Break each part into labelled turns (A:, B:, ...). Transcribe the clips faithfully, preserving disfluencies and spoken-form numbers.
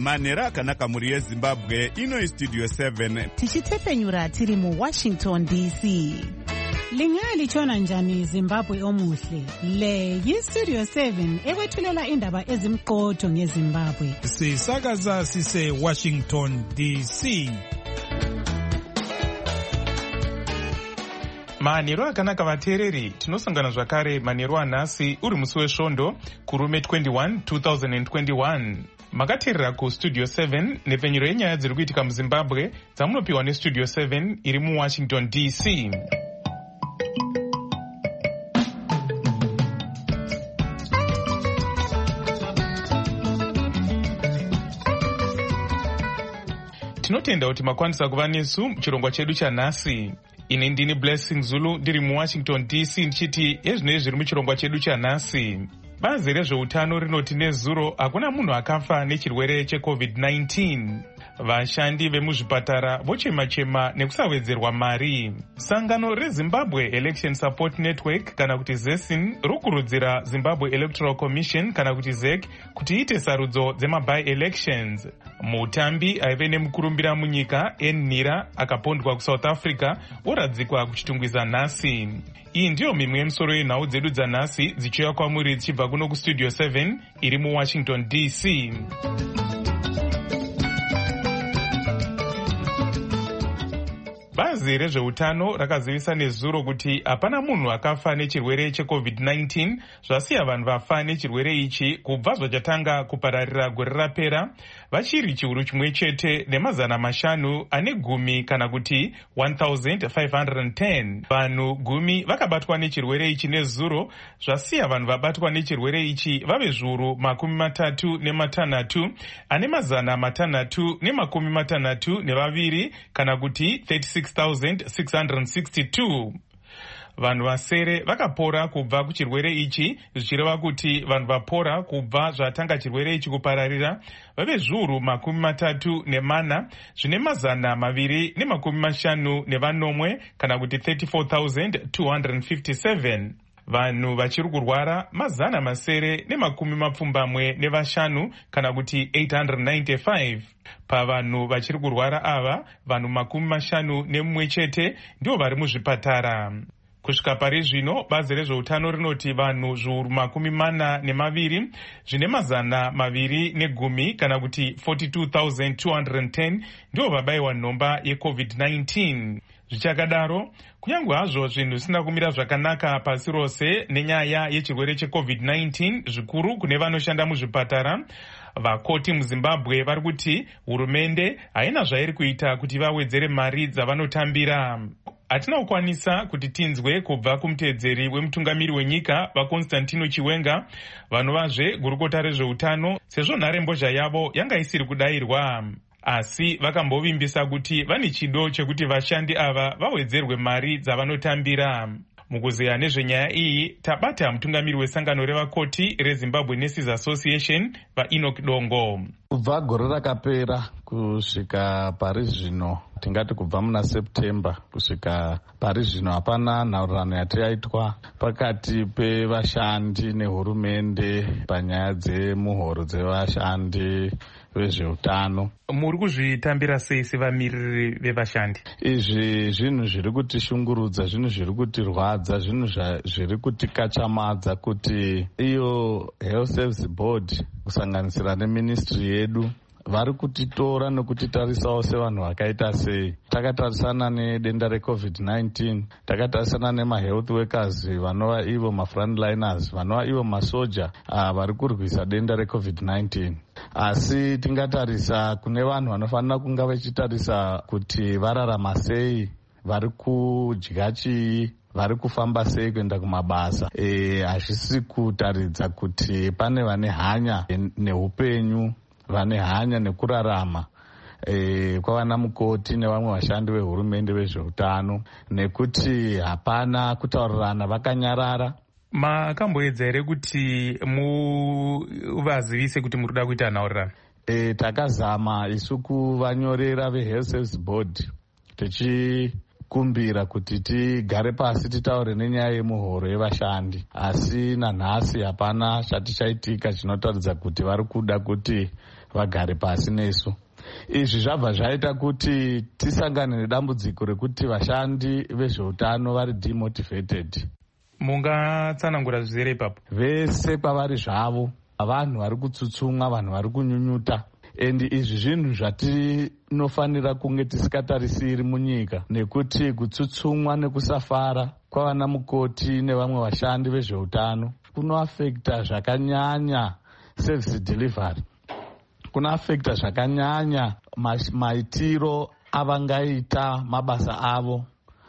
A: manhero akanaka mhuri yezimbabwe. Ino Studio seven
B: tichitepenyura tiri muWashington D C.
C: Lingalitshona njani Zimbabwe omuhle? Le yiStudio seven ekwethulela indaba ezimqotho ngeZimbabwe.
D: Sisakaza sise Washington D C.
E: Manhero akanaka vateereri, tinosangana zvakare manhero anhasi uri musi wesvondo kurume twenty-one two thousand twenty-one. Makateerera kuStudio seven nepfenyuro yenyaya dziri kuitika muZimbabwe dzamunopiwa neStudio seven iri muWashington D C. Tinotenda kuti makwanisa kuva nesu muchirongwa chedu chanhasi. Ini ndini Blessing Zulu ndiri muWashington D C ndichiti ezvinoi zviri muchirongwa chedu chanhasi. Bazi rezveutano rinoti nezuro hakuna munhu akafa nechirwere checovid nineteen. Vashandi vemuzvipatara vochema-chema nekusawedzerwa mari. Sangano reZimbabwe Election Support Network kana kuti ZESIN rokurudzira Zimbabwe Electoral Commission kana kuti Z E C kuti iite sarudzo dzema-by-elections. Mutambi aive nemukurumbira munyika Enira akapondwa kuSouth Africa oradzikwa kuchitungwiza nhasi. Iyi ndiyo mimwe yemisoro yenhau dzedu dzanhasi dzichiuya kwamuri dzichibva kuno kuStudio seven iri muWashington D C. Bazi rezveutano rakazivisa nezuro kuti hapana munhu akafa nechirwere checovid nineteen, zvasiya vanhu vafa nechirwere ichi kubva zvachatanga kupararira gore rapera, vachiri chiuru chimwe chete nemazana mashanu ane gumi kana kuti one thousand five hundred ten. Vanhu gumi vakabatwa nechirwere ichi nezuro, zvasiya vanhu vabatwa nechirwere ichi vave zviuru makumi matatu nematanhatu ane mazana matanhatu nemakumi matanhatu nevaviri kana kuti thirty-six thousand six hundred sixty-two. Vanhu vasere vakapora kubva kuchirwere ichi, zvichireva kuti vanhu vapora kubva zvatanga chirwere ichi kupararira vave zviuru makumi matatu nemana zvine mazana maviri nemakumi mashanu nevanomwe kana kuti thirty-four thousand two hundred fifty-seven. Vanhu vachiri kurwara mazana masere nemakumi mapfumbamwe nevashanu kana kuti eight hundred ninety-five. Pavanhu vachiri kurwara ava, vanhu makumi mashanu nemumwe chete ndio vari muzvipatara. Kusvika pari zvino, bazi rezveutano rinoti vanhu zviuru makumi mana nemaviri zvine mazana maviri negumi kana kuti forty-two thousand two hundred ten ndio vabayiwa nhomba yecovid nineteen. Zvichakadaro, kunyange hazvo zvinhu zvisina kumira zvakanaka pasi rose nenyaya yechirwere checovid nineteen, zvikuru kune vanoshanda muzvipatara, vakoti muZimbabwe vari kuti hurumende haina zvairi kuita kuti vawedzere mari dzavanotambira. Hatina kukwanisa kuti tinzwe kubva kumuteedzeri wemutungamiri wenyika vaConstantino Chiwenga vanovazve gurukota rezveutano sezvo nharembozha yavo yanga isiri kudayirwa. Asi vakambovimbisa kuti vane chido chekuti vashandi ava vawedzerwe mari dzavanotambira. Mukuzeya nezvenyaya iyi tabata mutungamiri wesangano revakoti reZimbabwe Nurses Association vaEnoch Dongo.
F: Kubva gore rakapera kusvika pari zvino, tingati kubva muna September kusvika pari zvino, hapana nhaurirano yataitwa pakati pevashandi nehurumende panyaya dzemuhoro dzevashandi vezveutano.
E: Muri kuzvitambira sei sevamiriri vevashandi?
F: Izvi zvinhu zviri kutishungurudza, zvinhu zviri kutirwadza, zvinhu zviri kutikachamadza kuti iyo Health Service Board kusanganisira neministry yedu vari kutitora nekutitarisawo sevanhu vakaita sei. Takatarisana nedenda recovid nineteen, takatarisana nemahealth workers vanova ivo mafrontliners, vanova ivo masoja vari kurwisa denda recovid nineteen. Asi tingatarisa kune vanhu vanofanira kunga vachitarisa kuti vararama sei, vari kudya chii, vari kufamba sei kuenda kumabasa. E, hazvisi kutaridza kuti pane vane hanya neupenyu, vane hanya nekurarama e, kwavana mukoti nevamwe vashandi vehurumende vezveutano, nekuti hapana kutaurirana, vakanyarara.
E: Makamboedza here kuti muvazivise kuti muri kuda kuita nhaurirano?
F: E, takazama isu kuvanyorera veHealth Service Board tichikumbira kuti tigare pasi titaure nenyaya yemuhoro yevashandi, asi nanhasi hapana chati chaitika chinotaridza kuti vari kuda kuti vagare pasi nesu. Izvi zvabva zvaita kuti tisangane nedambudziko rekuti vashandi vezveutano vari demotivated.
E: Mungatsanangura zvizere ipapo?
F: Vese kwavari zvavo, vanhu vari kutsutsumwa, vanhu vari kunyunyuta. And izvi zvinhu zvatinofanira kunge tisikatarisiri munyika, nekuti kutsutsumwa nekusafara kwavana mukoti nevamwe vashandi vezveutano kunoafekta zvakanyanya service delivery, kunoafekta zvakanyanya maitiro avangaita mabasa avo.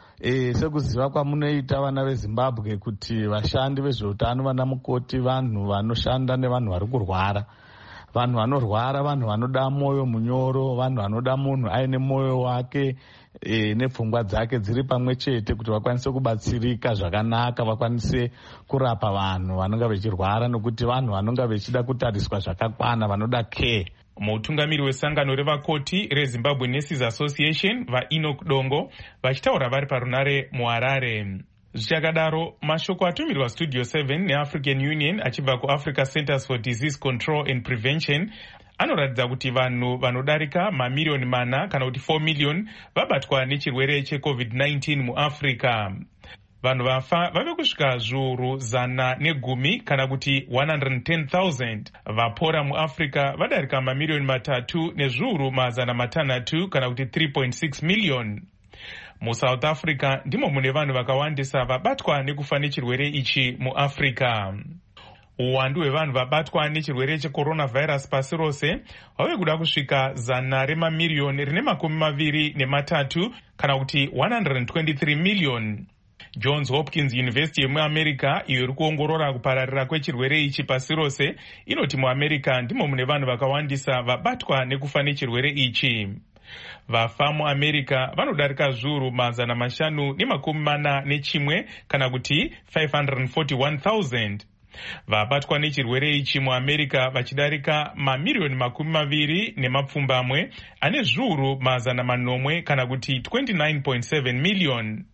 F: E, sekuziva kwamunoita vana veZimbabwe kuti vashandi vezveutano, vana mukoti, vanhu vanoshanda nevanhu vari kurwara. Vanhu vanorwara, vanhu vanoda moyo munyoro, vanhu vanoda munhu aine moyo wake e, nepfungwa dzake dziri pamwe chete kuti vakwanise kubatsirika zvakanaka, vakwanise kurapa vanhu vanonga vechirwara, nokuti vanhu vanonga vechida kutariswa zvakakwana, vanoda care.
E: Mutungamiri wesangano revakoti reZimbabwe Nurses Association vaEnoch Dongo vachitaura vari parunare muHarare. Zvichakadaro, mashoko atumirwa Studio seven neAfrican Union achibva kuAfrica Centers for Disease Control and Prevention anoratidza kuti vanhu vanodarika mamiliyoni mana kana kuti four million vabatwa nechirwere checovid nineteen muAfrica. Vanhu vafa vave kusvika zviuru zana negumi kana kuti one hundred ten thousand. Vapora muAfrica vadarika mamiliyoni matatu nezviuru mazana matanhatu kana kuti three point six million. MuSouth Africa ndimo mune vanhu vakawandisa vabatwa nekufa nechirwere ichi muAfrica. Uwandu hwevanhu vabatwa nechirwere checoronavirus pasi rose hwave kuda kusvika zana remamiliyoni rine makumi maviri nematatu kana kuti one hundred twenty-three million. Johns Hopkins University yemuAmerica iyo iri kuongorora kupararira kwechirwere ichi pasi rose inoti muAmerica ndimo mune vanhu vakawandisa vabatwa nekufa nechirwere ichi. Vafa muAmerica vanodarika zviuru mazana mashanu nemakumi mana nechimwe kana kuti five hundred forty-one thousand. Vabatwa nechirwere ichi muAmerica vachidarika mamiliyoni makumi maviri nemapfumbamwe ane zviuru mazana manomwe kana kuti twenty-nine point seven million.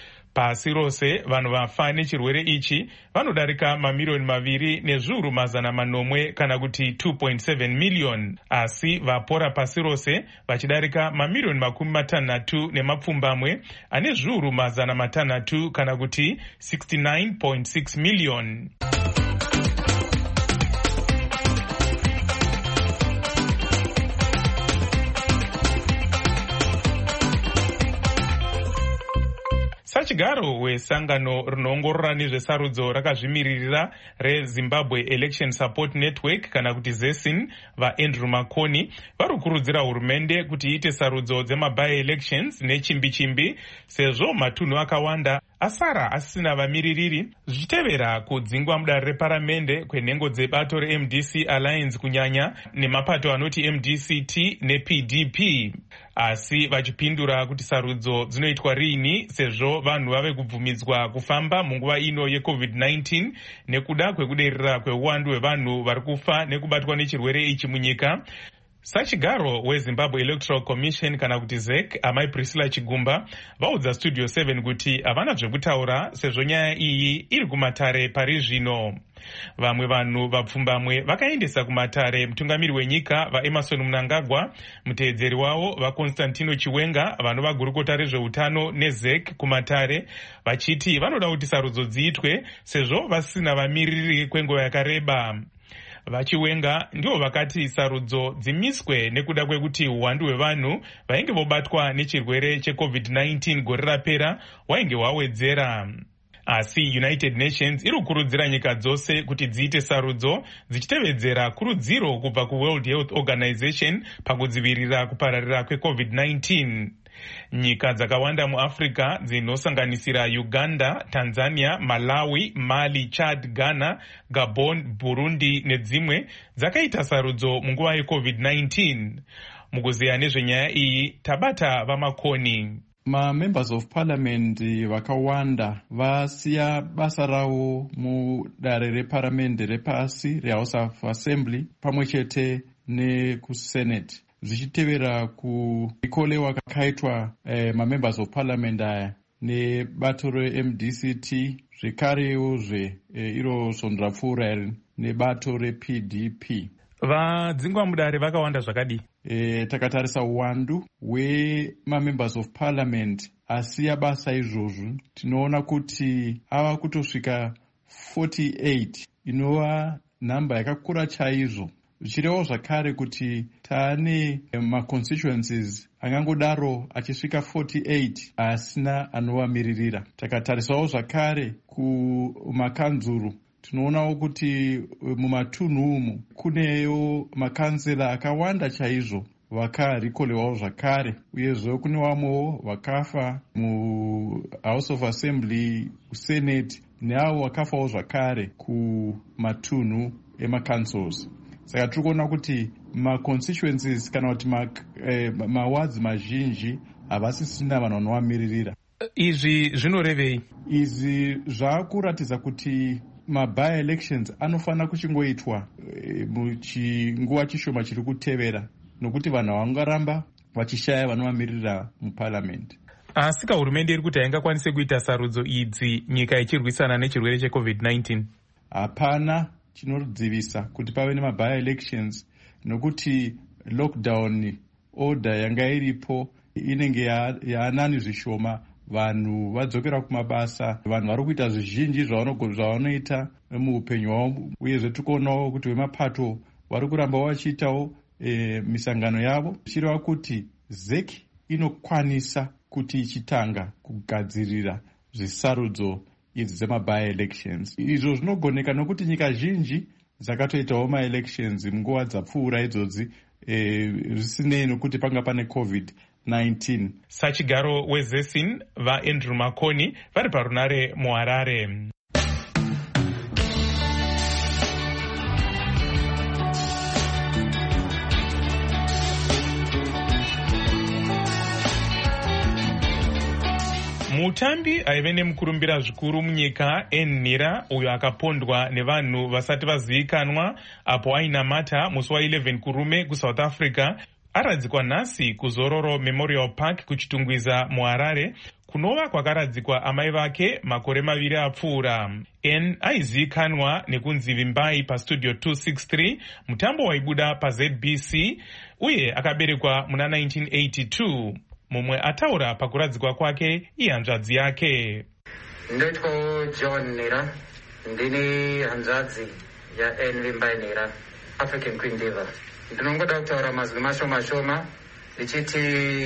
E: Pasi rose vanhu vafa nechirwere ichi vanodarika mamiliyoni maviri nezviuru mazana manomwe kana kuti two point seven million. Asi vapora pasi rose vachidarika mamiliyoni makumi matanhatu nemapfumbamwe ane zviuru mazana matanhatu kana kuti sixty-nine point six million. Sachigaro wesangano rinoongorora nezvesarudzo rakazvimiririra reZimbabwe Election Support Network kana kuti ZESIN vaAndrew Makoni vari kukurudzira hurumende kuti iite sarudzo dzemaby elections nechimbi chimbi sezvo matunhu akawanda asara asina vamiririri zvichitevera kudzingwa mudare reparamende kwenhengo dzebato reM D C Alliance kunyanya nemapato anoti M D C T neP D P. Asi vachipindura kuti sarudzo dzinoitwa rini sezvo vanhu vave kubvumidzwa kufamba munguva ino yecovid nineteen nekuda kwekuderera kweuwandu hwevanhu vari kufa nekubatwa nechirwere ichi munyika. Sachigaro weZimbabwe Electoral Commission kana kuti Z E C amai Priscilla Chigumba vaudza Studio seven kuti havana zvekutaura sezvo nyaya iyi iri kumatare pari zvino. Vamwe vanhu vapfumbamwe vakaendesa kumatare mutungamiri wenyika vaEmerson Mnangagwa, muteedzeri wavo vaConstantino Chiwenga, vanova gurukota rezveutano neZ E C kumatare vachiti vanoda kuti sarudzo dziitwe sezvo vasina vamiriri kwenguva yakareba. VaChiwenga ndivo vakati sarudzo dzimiswe nekuda kwekuti uwandu hwevanhu vainge vobatwa nechirwere checovid nineteen gore rapera hwainge hwawedzera. Asi United Nations iri kukurudzira nyika dzose kuti dziite sarudzo dzichitevedzera kurudziro kubva kuWorld Health Organization pakudzivirira kupararira kwecovid nineteen. Nyika dzakawanda muAfrica dzinosanganisira Uganda, Tanzania, Malawi, Mali, Chad, Ghana, Gabon, Burundi nedzimwe dzakaita sarudzo munguva yecovid nineteen. Mukuziya nezvenyaya iyi tabata vaMakoni.
G: Ma-members of parliament vakawanda vasiya basa ravo mudare reparamende repasi rehouse of assembly pamwe chete nekusenate zvichitevera kuikolewa kwakaitwa eh, ma-members of parliament aya nebato reM D C T zvekarewo zve eh, iro sondorapfuura nebato reP D P.
E: vadzingwa mudare vakawanda zvakadii?
G: E, takatarisa uwandu hwemamembers of parliament asiya basa izvozvo tinoona kuti ava kutosvika forty-eight, inova nhamba yakakura chaizvo, zvichirevo zvakare kuti taane maconstituencies angangodaro achisvika forty-eight asina anovamiririra. Takatarisawo zvakare kumakanzuru tinoonawo kuti mumatunhu umu kunewo makanzela akawanda chaizvo vakarikolewawo zvakare, uyezve kune vamwewo vakafa muhouse of assembly, senate, neavo vakafawo zvakare kumatunhu emacancels. Saka tiri kuona kuti maconstituencies kana kuti mawards eh, mazhinji havasisina vanhu vanovamiririra.
E: Izvi zvinorevei?
G: Izvi zvaakuratidza kuti maby elections anofanira kuchingoitwa e, muchinguva chishoma chiri kutevera, nokuti vanhu havangaramba vachishaya vanovamiririra muparliament.
E: Asika hurumende iri kuti haingakwanise kuita sarudzo idzi nyika ichirwisana nechirwere checovid nineteen?
G: Hapana chinodzivisa kuti pave nemaby elections, nokuti lockdown order yanga iripo inenge yaanani zvishoma, vanhu vadzokera kumabasa, vanhu vari kuita zvizhinji zvavanoita muupenyu hwavo, uyezve tirikuonawo kuti vemapato vari kuramba vachiitawo e, misangano yavo, zvichireva kuti Z E C inokwanisa kuti ichitanga kugadzirira zvisarudzo idzi dzemaby elections. Izvo zvinogoneka nokuti nyika zhinji dzakatoitawo maelections munguva dzapfuura idzodzi zvisinei e, nokuti panga pane covid nineteen.
E: Sachigaro wezesin vaAndrew Makoni vari parunare muHarare. Mutambi aive nemukurumbira zvikuru munyika Enhira, uyo akapondwa nevanhu vasati vazivikanwa apo ainamata musi wa11 kurume kuSouth Africa, aradzikwa nhasi kuZororo Memorial Park kuchitungwiza muHarare, kunova kwakaradzikwa amai vake makore maviri apfuura. N aizivikanwa nekunzi Vimbai pastudio two sixty-three, mutambo waibuda paZ B C, uye akaberekwa muna nineteen eighty-two. Mumwe ataura pakuradzikwa kwake ihanzvadzi yake.
H: Ndotyo John Nhira, ndini hanzvadzi yaN Vimbai Nhira, African Queen Diva. Ndinongoda kutaura mazwi mashoma shoma ndichiti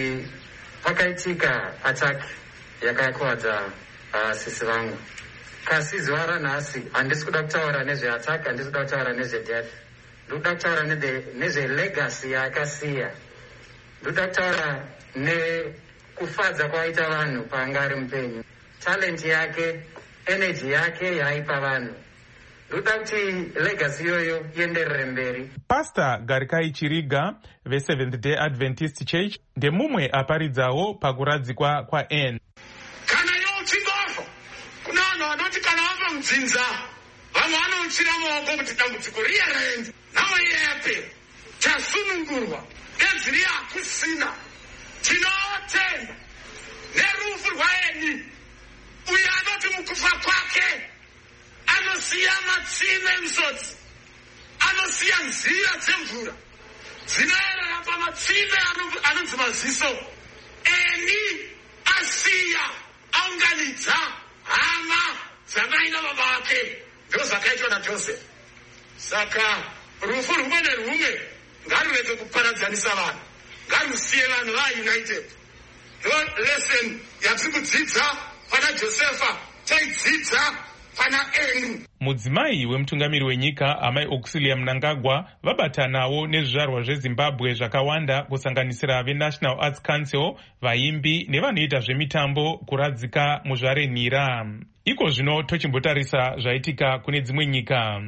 H: pakaitika attack yakakwadza uh, sisi vangu. Kasi zuva ranhasi handisi kuda kutaura nezveattack, handisi kuda kutaura nezvedeath, ndoda kutaura nezvelegacy yaakasiya. Ndoda kutaura nekufadza kwaita vanhu paanga ari mupenyu, talent yake, energy yake yaaipa vanhu. Ndoda kuti legacy iyoyo ienderere mberi.
E: Pastor Garikai Chiriga veSeventh Day Adventist Church ndemumwe aparidzawo pakuradzikwa kwaN.
I: Kana iwo uchingofa, kuna vanhu vanoti kana vafa mudzinza, vamwe vanochira maoko kuti dambudziko riya raenda, nawo iye yapera, chasunungurwa, benzi riya hakusina. Tinotenda nerufu rwaeni, uye anoti mukufa kwake anosiya matsime emisodzi, anosiya nzira dzemvura dzinoerera pamatsime anonzi maziso. Eni asiya aunganidza hama dzamai nababa vake, ndo zvakaitwa naJosefu. Saka rufu rumwe nerumwe ngarureke kuparadzanisa vanhu, ngarusiye vanhu vaunited. Ndo lesson yatiri kudzidza pana Josefa, taidzidza pana Eni.
E: Mudzimai wemutungamiri wenyika amai Auxilia Mnangagwa vabatanawo nezvizvarwa zveZimbabwe zvakawanda kusanganisira veNational Arts Council, vaimbi nevanoita zvemitambo kuradzika muzvare Nhira. Iko zvino tochimbotarisa zvaitika kune dzimwe nyika.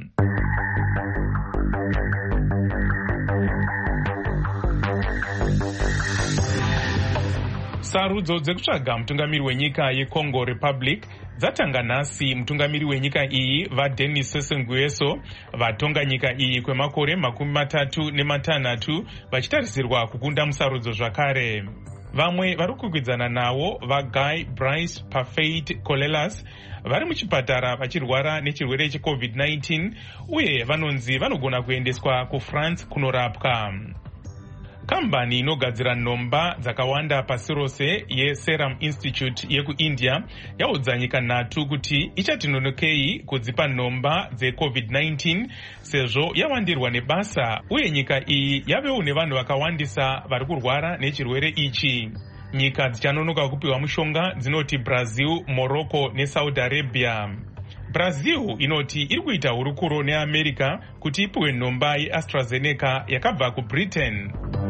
E: Sarudzo dzekutsvaga mutungamiri wenyika yeCongo Republic dzatanga nhasi. Mutungamiri wenyika iyi vaDenis Sassou Nguesso vatonga nyika iyi kwemakore makumi matatu nematanhatu vachitarisirwa kukunda musarudzo zvakare. Vamwe vari kukwikwidzana nawo vaGuy Bryce Parfait Colelas vari muchipatara vachirwara nechirwere checovid nineteen uye vanonzi vanogona kuendeswa kuFrance kunorapwa. Kambani inogadzira nhomba dzakawanda pasi rose yeSerum Institute yekuIndia yaudza nyika nhatu kuti ichati nonokei kudzipa nhomba dzecovid nineteen sezvo yawandirwa nebasa uye nyika iyi yavewo nevanhu vakawandisa vari kurwara nechirwere ichi. Nyika dzichanonoka kupiwa mushonga dzinoti Brazil, Morocco neSaudi Arabia. Brazil inoti iri kuita hurukuro neAmerica kuti ipiwe nhomba yeAstraZeneca yakabva kuBritain.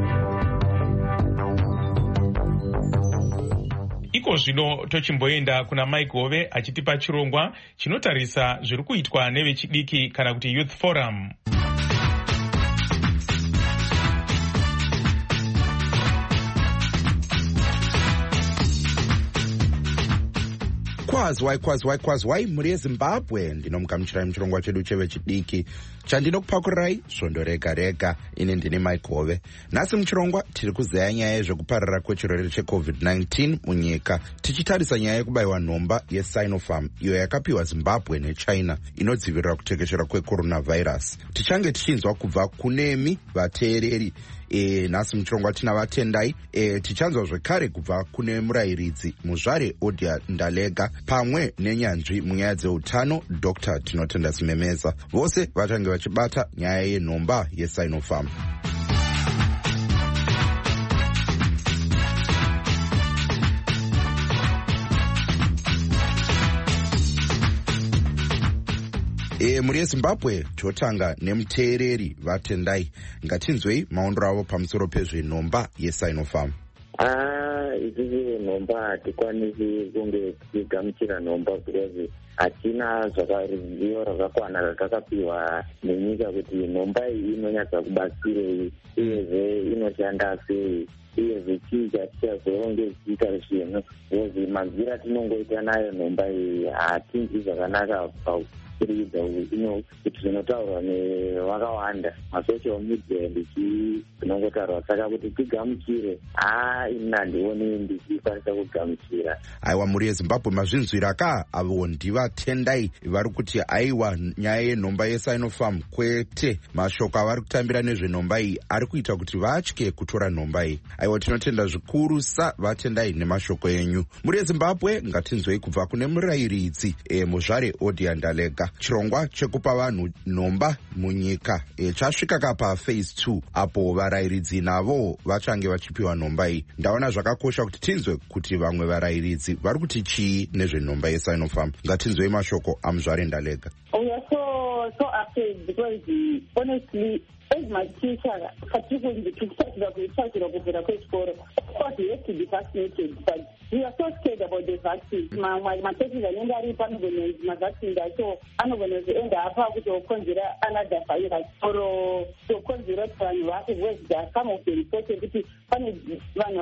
E: Iko zvino tochimboenda kuna Mike Hove achitipa chirongwa chinotarisa zviri kuitwa nevechidiki kana kuti Youth Forum.
J: Kwazwai kwazwai kwazwai muri yeZimbabwe, ndinomugamuchirai muchirongwa chedu chevechidiki chandinokupakurirai svondo rega rega. Ini ndini Mike Hove. Nhasi muchirongwa tiri kuzeya nyaya yezvekupararira kwechirwere checovid nineteen munyika, tichitarisa nyaya yekubayiwa nhomba yeSinopharm iyo yakapiwa Zimbabwe neChina inodzivirira kutekeshera kwecoronavirus. Tichange tichinzwa kubva kunemi vateereri. E, nhasi muchirongwa tina vatendai. E, tichanzwa zvekare kubva kune murayiridzi Muzvare Odia Ndalega pamwe nenyanzvi munyaya dzeutano Doctor Tinotenda Simemeza. Vose vachange vachibata nyaya yenhomba yeSinopharm. E, muri yeZimbabwe totanga nemuteereri vatendai. Ngatinzwei maondero avo pamusoro pezvenhomba yeSinopharm.
K: Ah, izvi nhomba hatikwanisi kunge tichigamuchira nhomba because hatina ruzivo rwakakwana rwatakapiwa nenyika kuti nhomba iyi inonyatsa kubatsirei uyezve inoshanda sei uyezve chii chatichazonge tichiita zvinhu because mazira tinongoita nayo nhomba iyi hatinzi zvakanaka kuridza kuti zvinotaurwa nevakawanda masocial media ndichi zvinongotaurwa, saka kuti tigamuchire haa ini handioni ndichikwanisa kugamuchira.
J: Aiwa, muri yeZimbabwe mazvinzwira ka avo ndivatendai vari kuti aiwa nyaya yenhomba yeSinopharm kwete mashoko avari kutambira nezvenhomba iyi ari kuita kuti vatye kutora nhomba iyi. Aiwa, tinotenda zvikuru sa vatendai nemashoko enyu. Muri yeZimbabwe ngatinzwei kubva kune murayiridzi e, Muzvare Odia Ndalega. Chirongwa chekupa vanhu nhomba munyika e, chasvika kapa phase two apo varayiridzi navo vachange vachipiwa nhomba iyi. Ndaona zvakakosha kuti tinzwe kuti vamwe varayiridzi vari kuti chii nezvenhomba yeSinopharm. Ngatinzwei mashoko aMuzvare Ndalega.
L: We are so, so upset because honestly, as my teacher, particularly to start the cycle of the school, of course, we have to be vaccinated, but we are so scared about the vaccine. My my teachers are not even my vaccine, so I'm not going to end up to consider another virus or to consider to work with the some of the possibility. We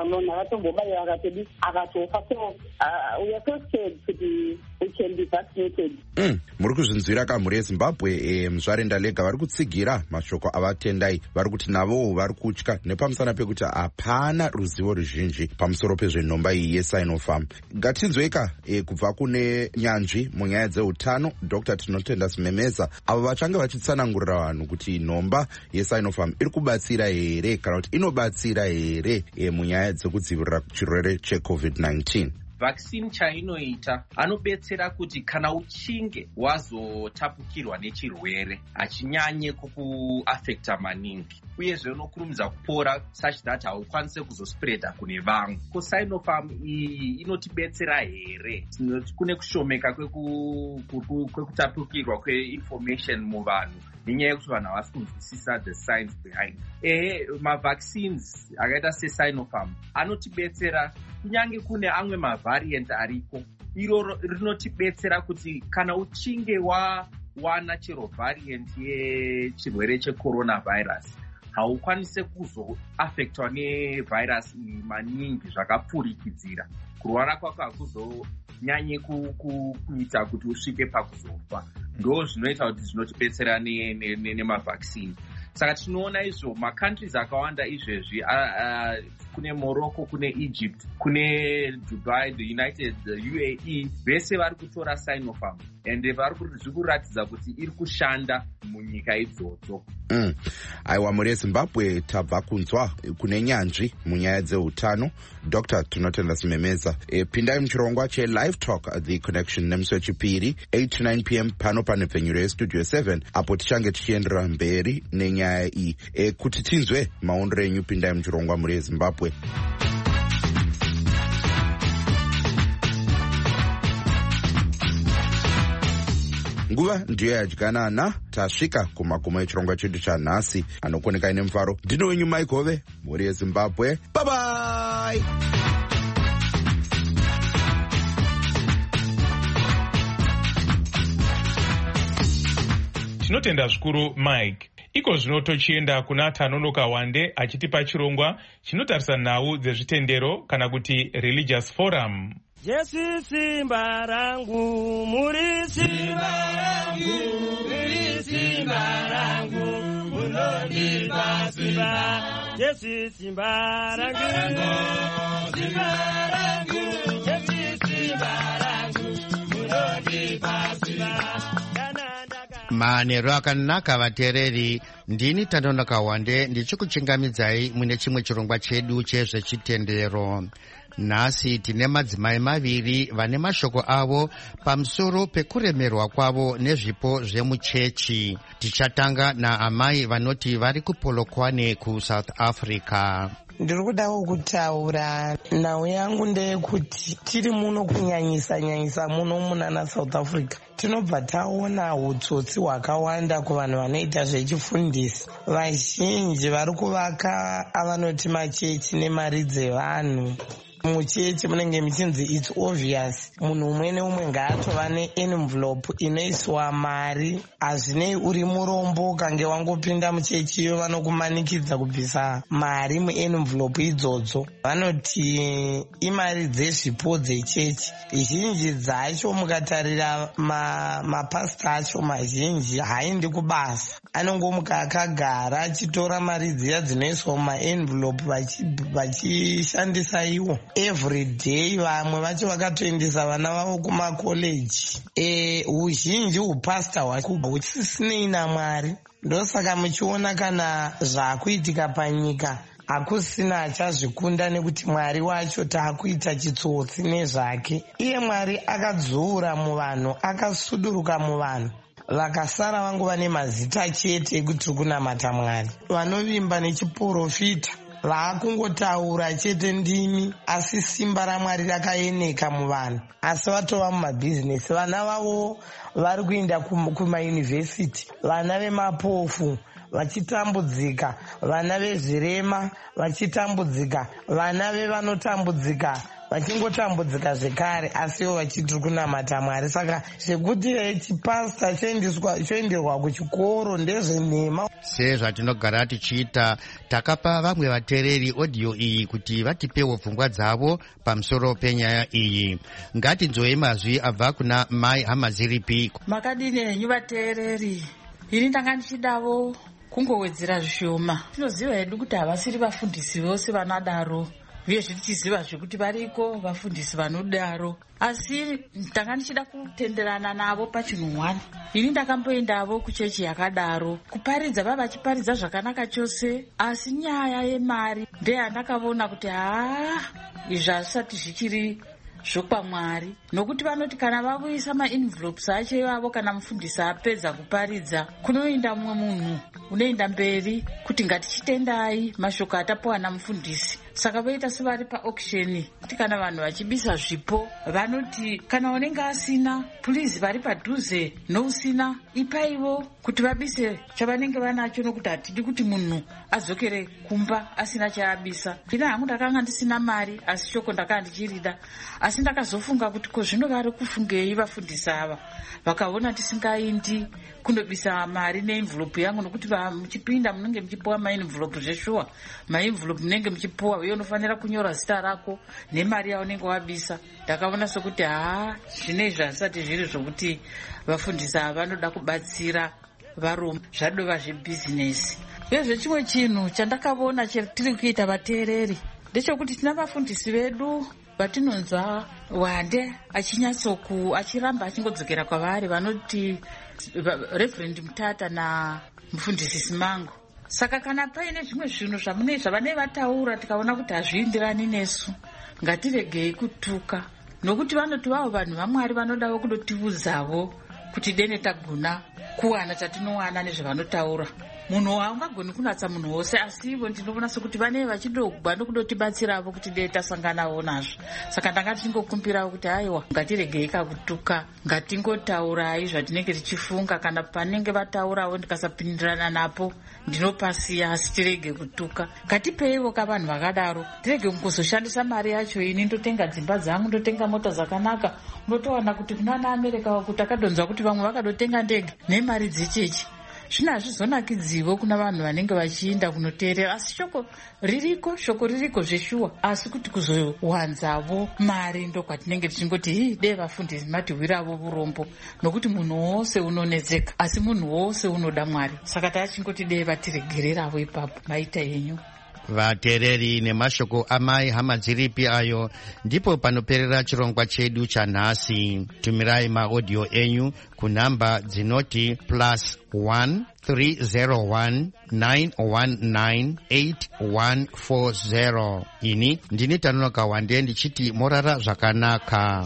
L: are so scared to be we can be vaccinated.
J: Muri kuzvinzwira ka muri yeZimbabwe e, Muzvare Ndalega vari kutsigira mashoko avatendai vari kuti navo vari kutya nepamusana pekuti hapana ruzivo ruzhinji pamusoro pezvenhomba iyi yeSinopharm. Ngatinzweka e, kubva kune nyanzvi munyaya dzeutano Doctor Tinotenda Simemeza avo vachange vachitsanangurira vanhu kuti nhomba yeSinopharm iri kubatsira here kana kuti inobatsira here e, munyaya dzekudzivirira chirwere checovid nineteen.
M: Vaccine chainoita anobetsera kuti kana uchinge wazotapukirwa nechirwere hachinyanye kukuafekta maningi uyezve unokurumidza kupora such that haukwanise kuzospreada kune vamwe. KuSinopharm iyi inotibetsera here kune kushomeka kwekutapukirwa kweinformation muvanhu nenyaya yekuti vanhu havasi kunzwisisa the science behind. Ehe, mavaccines akaita seSinopharm anotibetsera kunyange kune amwe mavariant ariko. Iro rinotibetsera kuti kana uchinge wawana chero variant yechirwere checoronavirus haukwanise kuzoafektwa nevirus iyi maningi zvakapfurikidzira. Kurwara kwako hakuzonyanye kuita kuti usvike pakuzofa. Ndo zvinoita kuti zvinotibetsera nemavaccine. Saka tinoona izvo makantries akawanda izvezvi kune Morocco, kune Egypt, kune Dubai, the United, the U A E, vese vari kutora Sinopharm ende vari kuratidza kuti iri kushanda munyika idzodzo.
J: Mm. Aiwa, muri Zimbabwe tabva kunzwa kune nyanzvi munyaya dzeutano. Doctor Tinotenda Simemeza, e, pindai muchirongwa che Live Talk The Connection nemusi wechipiri eight to nine p m pano panepfenyuro yestudio seven apo tichange tichiendera mberi nenyaya iyi. E, kuti tinzwe maondero enyu, pindai muchirongwa muri Zimbabwe. Nguva ndiyo yadyanana, tasvika kumagumo echirongwa chedu chanhasi anokoneka ine mufaro. Ndino wenyu Mike Hove, muri yeZimbabwe. Bye bye.
E: Tinotenda zvikuru Mike. Iko zvino tochienda kuna Tanonoka Wande achitipa chirongwa chinotarisa nhau dzezvitendero kana kuti Religious Forum.
N: Jesu simba rangu, muri simba rangu, muri simba rangu, munondipa simba. Jesu simba rangu, simba rangu, Jesu simba rangu, munondipa simba.
O: Manero akanaka vatereri, ndini Tanonoka Wande ndichikuchingamidzai mune chimwe chirongwa chedu chezvechitendero. Nhasi tine madzimai maviri vane mashoko avo pamusoro pekuremerwa kwavo nezvipo zvemuchechi. Tichatanga naamai vanoti vari kuPolokwane kuSouth Africa.
P: Ndiri kudawo kutaura nhau yangu ndeyekuti tiri muno kunyanyisa nyanyisa muno munana South Africa tinobva taona utsotsi hwakawanda kuvanhu vanoita zvechifundisi. Vazhinji vari kuvaka avanoti machechi nemari dzevanhu. Muchechi munenge muchinzi it's obvious munhu umwe neumwe ngaatova neenvelope inoiswa mari. Hazvinei uri murombo kange wangopinda muchechi iyo vanokumanikidza kubvisa mari muenvelope idzodzo. Vanoti imari dzezvipo dzechechi. Zhinji dzacho mukatarira mapasita ma acho mazhinji haaendi kubasa, anongomuka akagara achitora mari dziya dzinoiswa mumaenvelope vachishandisa iwo every day. Vamwe vacho vakatoendesa vana vavo kumakoleji. E, huzhinji hupasita huchisinei naMwari. Ndosaka muchiona kana zvaakuitika panyika hakusina achazvikunda nekuti Mwari wacho taakuita chitsotsi nezvake. Iye Mwari akadzura muvanhu, akasuduruka muvanhu, vakasara vangova nemazita chete ekuti kunamata Mwari. Vanovimba nechiprofita vaakungotaura chete ndimi, asi simba raMwari rakaeneka muvanhu. Asi vatova mumabhizinesi, vana vavo vari kuenda kumayunivhesiti, vana vemapofu vachitambudzika, vana vezvirema vachitambudzika, vana vevanotambudzika vachingotambudzika zvekare, asiwo vachiti kunamata Mwari. Saka zvekuti chipasita choenderwa kuchikoro ndezvenhema.
O: Sezvatinogara tichiita, takapa vamwe vatereri audio iyi kuti vatipewo pfungwa dzavo pamusoro penyaya iyi. Ngatinzwei mazwi abva kuna Mai Hamaziripi.
Q: Makadini henyu vatereri? Ini ndanga ndichidawo kungowedzera zvishoma. Tinoziva hedu kuti havasiri vafundisi vose vanadaro, uye tichiziva zvekuti variko vafundisi vanodaro, asi ndanga ndichida kutenderana navo pachinhu. Ini ndakamboendavo kuchechi yakadaro kuparidza, vava vachiparidza zvakanaka chose, asi nyaya yemari ndeyandakaona kuti haa, izvi hazvisati zvichiri zvokwamwari, nokuti vanoti kana vauyisa maenvelopes acho ivavo, kana mufundisi apedza kuparidza, kunoenda mumwe munhu unoenda mberi kuti ngatichitendai mashoko atapuwa namufundisi. Saka voita sevari paauction, kuti kana vanhu vachibisa zvipo vanoti kana unenge asina, please vari padhuze nousina ipaiwo kuti vabise chavanenge vanacho, nokuti hatidi kuti munhu adzokere kumba asina chaabisa. Ina hangu ndakanga ndisina mari, asi shoko ndakanga ndichirida, asi ndakazofunga kuti ko zvino vari kufungei vafundisi ava, vakaona tisingaindi kundobisa mari neenvelope yangu, nokuti muchipinda munenge muchipuwa maenvelope zveshuwa, maenvelope munenge muchipuwa uye unofanira kunyora zita rako nemari yaunenge wabisa. Ndakaona sokuti haa, zvinezvi hazvisati zviri zvokuti vafundisi ava vanoda kubatsira varombo, zvadova zvebhizinesi. Uyezve chimwe chinhu chandakaona tiri kuita vateereri, ndechekuti tina vafundisi vedu vatinonzwa Wande achinyatsoku achiramba achingodzokera kwavari vanoti Reverend Mutata na mufundisi Simango. Saka kana paine zvimwe zvinhu zvamune zvavane vataura tikaona kuti hazviindirani nesu, ngatiregei kutuka, nokuti vanoti vavo vanhu vaMwari vanodawo kudotiudzawo kuti dene tagona kuwana chatinowana nezvavanotaura. Munhu haungagoni kunatsa munhu wose, asi ivo ndinoona sekuti vane vachidogwa nokudotibatsirawo kuti dee tasanganawo nazvo. Saka ndanga tichingokumbirawo kuti aiwa ngatiregei kakutuka, ngatingotaurai zvatinenge tichifunga, kana panenge vataurawo ndikasapindirana napo ndinopasiya, asi tirege kutuka. Ngatipeiwo kavanhu vakadaro, tirege kungozoshandisa mari yacho ini ndotenga dzimba dzangu, ndotenga mota dzakanaka, unotowana kuti kunana Amerika uku takadonzwa kuti vamwe vakadotenga ndege nemari dzechechi. Zvino hazvizonakidziwo kuna vanhu vanenge vachiinda kunoteerera, asi shoko ririko, shoko ririko zveshuwa, asi kuti kuzowanzawo mari ndokwatinenge tichingoti hii dee vafundisi matiwirawo urombo, nokuti munhu wose unonetseka, asi munhu wose unoda Mwari. Saka tachingoti dee vatiregererawo ipapo, maita yenyu.
O: Vateereri nemashoko amai Hamadziripi ayo ndipo panoperera chirongwa chedu chanhasi. Tumirai maaudio enyu kunamba dzinoti plus one three zero one nine one nine eight one four zero. Ini ndini Tanonoka Wande ndichiti morara zvakanaka.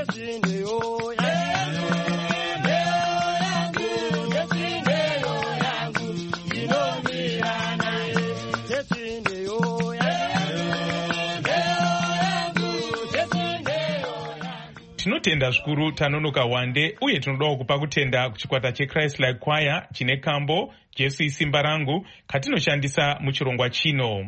E: Tinotenda zvikuru Tanonoka Wande, uye tinodawo kupa kutenda kuchikwata cheChrist Like Choir chine kambo Jesu isimba rangu katinoshandisa muchirongwa chino.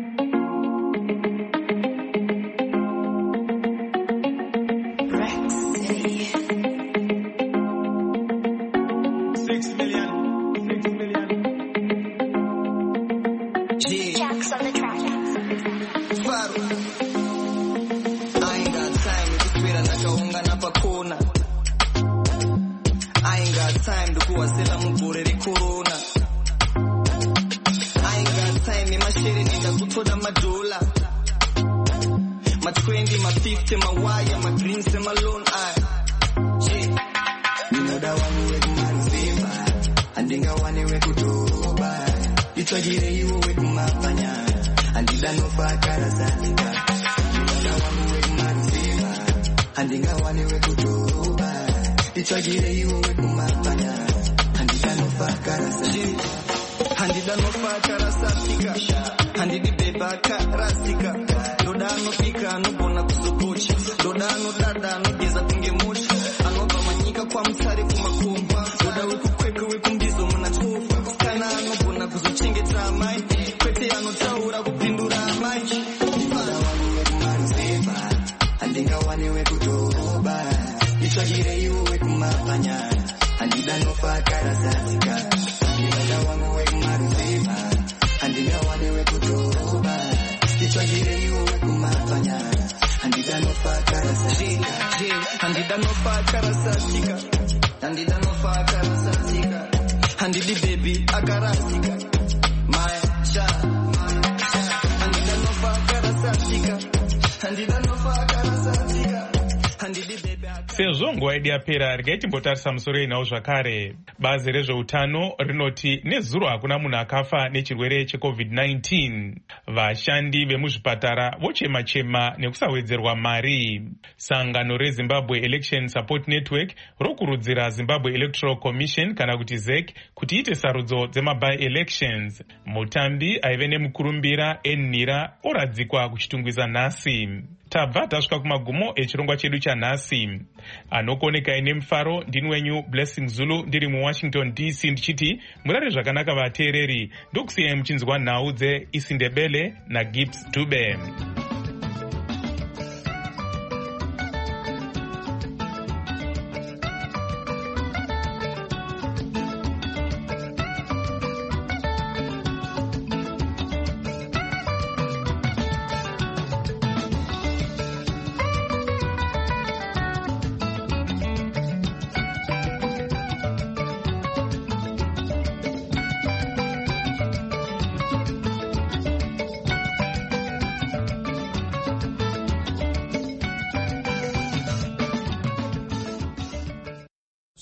E: Sezvo nguva yedu yapera, regai timbotarisa musoro inawo zvakare. Bazi rezveutano rinoti nezuro hakuna munhu akafa nechirwere checovid nineteen. Vashandi vemuzvipatara vochema-chema nekusawedzerwa mari. Sangano reZimbabwe Election Support Network rokurudzira Zimbabwe Electoral Commission kana kuti Z E C kuti ite sarudzo dzema-by-elections. Mutambi aive nemukurumbira Enira oradzikwa kuchitungwiza nhasi. Tabva tasvika kumagumo echirongwa chedu chanhasi. Anokoneka ine mufaro ndini wenyu Blessing Zulu ndiri muWashington D C ndichiti murare zvakanaka vateereri, ndokusiyai muchinzwa nhau dzeIsindebele naGibbs Dube.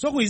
D: sokuyi